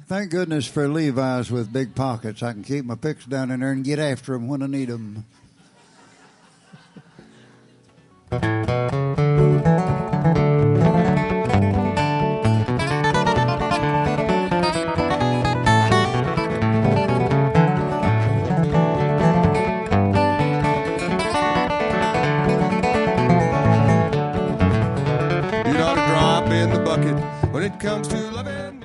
Thank goodness for Levi's with big pockets. I can keep my picks down in there and get after them when I need them. You ought to drop in the bucket when it comes to loving.